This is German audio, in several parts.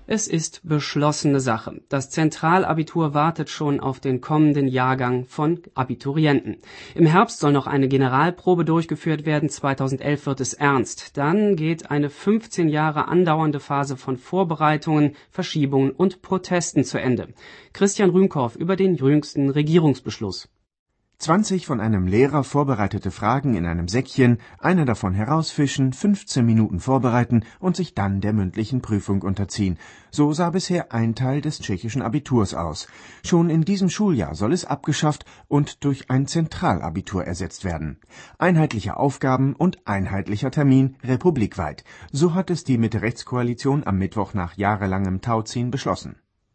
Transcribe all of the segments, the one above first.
Es ist beschlossene Sache. Das Zentralabitur wartet schon auf den kommenden Jahrgang von Abiturienten. Im Herbst soll noch eine Generalprobe durchgeführt werden. 2011 wird es ernst. Dann geht eine 15 Jahre andauernde Phase von Vorbereitungen, Verschiebungen und Protesten zu Ende. Christian Rühmkorff über den jüngsten Regierungsbeschluss. 20 von einem Lehrer vorbereitete Fragen in einem Säckchen, eine davon herausfischen, 15 Minuten vorbereiten und sich dann der mündlichen Prüfung unterziehen. So sah bisher ein Teil des tschechischen Abiturs aus. Schon in diesem Schuljahr soll es abgeschafft und durch ein Zentralabitur ersetzt werden. Einheitliche Aufgaben und einheitlicher Termin republikweit. So hat es die Mitte-Rechts-Koalition am Mittwoch nach jahrelangem Tauziehen beschlossen.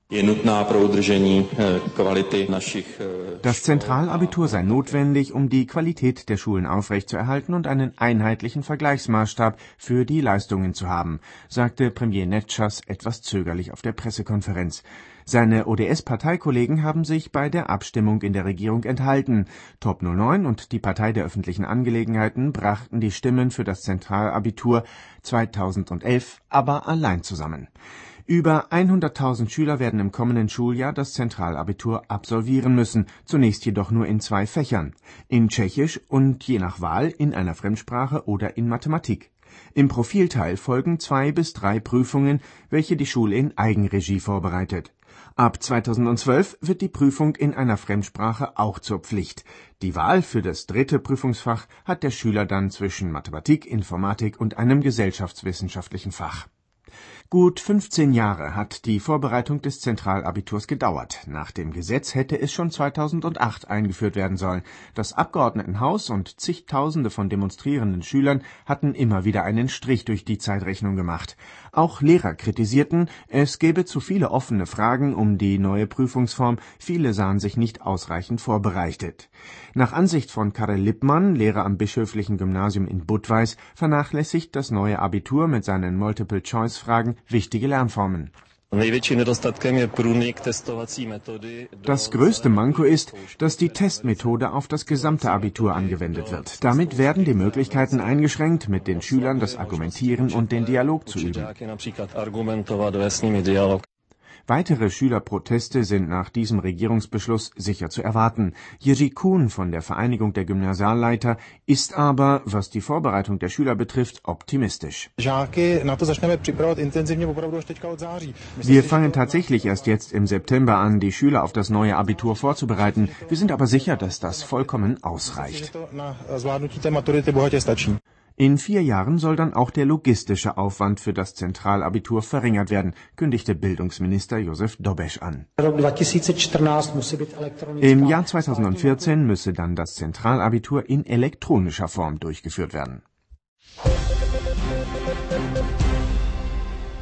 Das Zentralabitur sei notwendig, um die Qualität der Schulen aufrechtzuerhalten und einen einheitlichen Vergleichsmaßstab für die Leistungen zu haben, sagte Premier Netschas etwas zögerlich auf der Pressekonferenz. Seine ODS-Parteikollegen haben sich bei der Abstimmung in der Regierung enthalten. Top 09 und die Partei der öffentlichen Angelegenheiten brachten die Stimmen für das Zentralabitur 2011 aber allein zusammen. Über 100.000 Schüler werden im kommenden Schuljahr das Zentralabitur absolvieren müssen, zunächst jedoch nur in 2 Fächern, in Tschechisch und je nach Wahl in einer Fremdsprache oder in Mathematik. Im Profilteil folgen 2 bis 3 Prüfungen, welche die Schule in Eigenregie vorbereitet. Ab 2012 wird die Prüfung in einer Fremdsprache auch zur Pflicht. Die Wahl für das 3. Prüfungsfach hat der Schüler dann zwischen Mathematik, Informatik und einem gesellschaftswissenschaftlichen Fach. Gut 15 Jahre hat die Vorbereitung des Zentralabiturs gedauert. Nach dem Gesetz hätte es schon 2008 eingeführt werden sollen. Das Abgeordnetenhaus und zigtausende von demonstrierenden Schülern hatten immer wieder einen Strich durch die Zeitrechnung gemacht. Auch Lehrer kritisierten, es gebe zu viele offene Fragen um die neue Prüfungsform. Viele sahen sich nicht ausreichend vorbereitet. Nach Ansicht von Karel Lippmann, Lehrer am bischöflichen Gymnasium in Budweis, vernachlässigt das neue Abitur mit seinen Multiple-Choice-Fragen wichtige Lernformen. Das größte Manko ist, dass die Testmethode auf das gesamte Abitur angewendet wird. Damit werden die Möglichkeiten eingeschränkt, mit den Schülern das Argumentieren und den Dialog zu üben. Weitere Schülerproteste sind nach diesem Regierungsbeschluss sicher zu erwarten. Jiří Kuhn von der Vereinigung der Gymnasialleiter ist aber, was die Vorbereitung der Schüler betrifft, optimistisch. Wir fangen tatsächlich erst jetzt im September an, die Schüler auf das neue Abitur vorzubereiten. Wir sind aber sicher, dass das vollkommen ausreicht. In 4 Jahren soll dann auch der logistische Aufwand für das Zentralabitur verringert werden, kündigte Bildungsminister Josef Dobeš an. Im Jahr 2014 müsse dann das Zentralabitur in elektronischer Form durchgeführt werden.